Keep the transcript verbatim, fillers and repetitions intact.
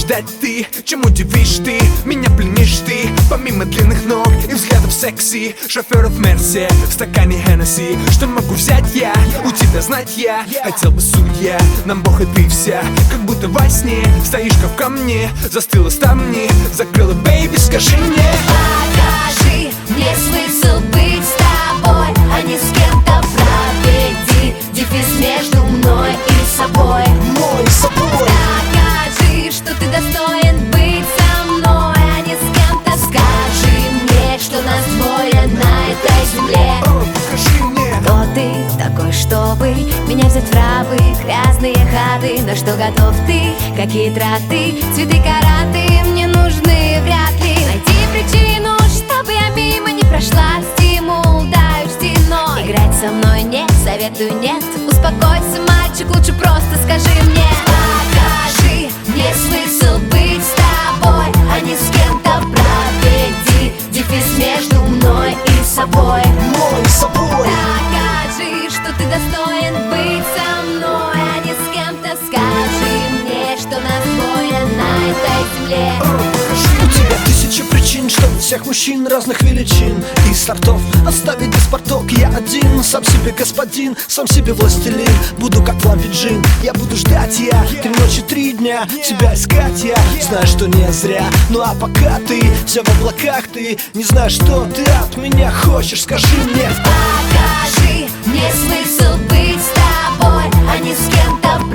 ждать ты? Чем удивишь ты? Меня пленишь ты? Помимо длинных ног и взглядов секси, шоферов Мерси, в стакане Хеннесси. Что могу взять я? У тебя знать я хотел бы, судья. Нам Бог и ты вся, как будто во сне. Стоишь как в камне, застыла стамни, закрыла, бейби, скажи мне. Покажи мне смысл быть с тобой, а не с кем-то. Проведи дефис между мной и собой. Мой собой. Докажи, что ты достоин быть со мной, а не с кем-то. Скажи мне, что нас двое на этой земле. О, покажи мне. Кто ты такой, чтобы меня взять в рабы? Грязные хаты, на что готов ты? Какие траты, цветы, караты мне нужны вряд ли. Найти причину, чтобы я мимо не прошла. Стимул даю стеной. Играть со мной нет, советую нет. Успокойся, мальчик, лучше просто скажи мне. Покажи мне смысл быть с тобой, а не с кем-то. Проведи дефис между мной и собой. Мой собой. Докажи, что ты достоин быть со мной, а не с кем-то. Скажи мне, что нас двое на этой земле. У тебя тысячи причин, чтобы всех мужчин разных величин и сортов оставить без порток. Я один, сам себе господин, сам себе властелин. Буду как ламбиджин, я буду ждать я три ночи, три дня, тебя искать я. Знаю, что не зря, ну а пока ты вся в облаках, ты не знаешь, что ты от меня хочешь, скажи мне. Покажи мне смысл быть с тобой, а не с кем-то.